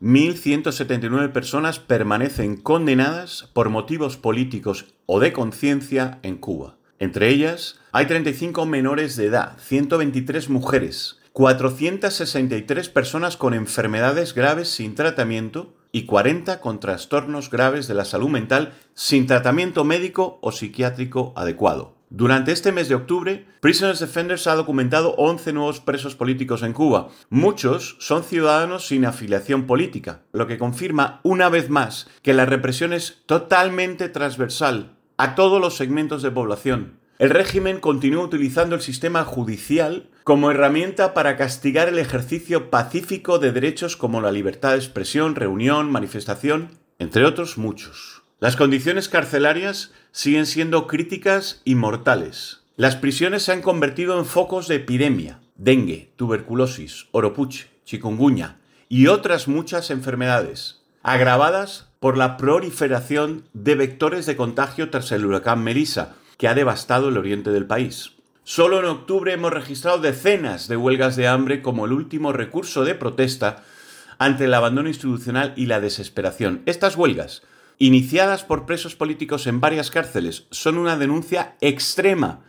1.179 personas permanecen condenadas por motivos políticos o de conciencia en Cuba. Entre ellas, hay 35 menores de edad, 123 mujeres, 463 personas con enfermedades graves sin tratamiento y 40 con trastornos graves de la salud mental sin tratamiento médico o psiquiátrico adecuado. Durante este mes de octubre, Prisoners Defenders ha documentado 11 nuevos presos políticos en Cuba. Muchos son ciudadanos sin afiliación política, lo que confirma una vez más que la represión es totalmente transversal a todos los segmentos de población. El régimen continúa utilizando el sistema judicial como herramienta para castigar el ejercicio pacífico de derechos como la libertad de expresión, reunión, manifestación, entre otros muchos. Las condiciones carcelarias siguen siendo críticas y mortales. Las prisiones se han convertido en focos de epidemia, dengue, tuberculosis, oropuche, chikungunya y otras muchas enfermedades, agravadas por la proliferación de vectores de contagio tras el huracán Melissa, que ha devastado el oriente del país. Solo en octubre hemos registrado decenas de huelgas de hambre como el último recurso de protesta ante el abandono institucional y la desesperación. Estas huelgas, iniciadas por presos políticos en varias cárceles, son una denuncia extrema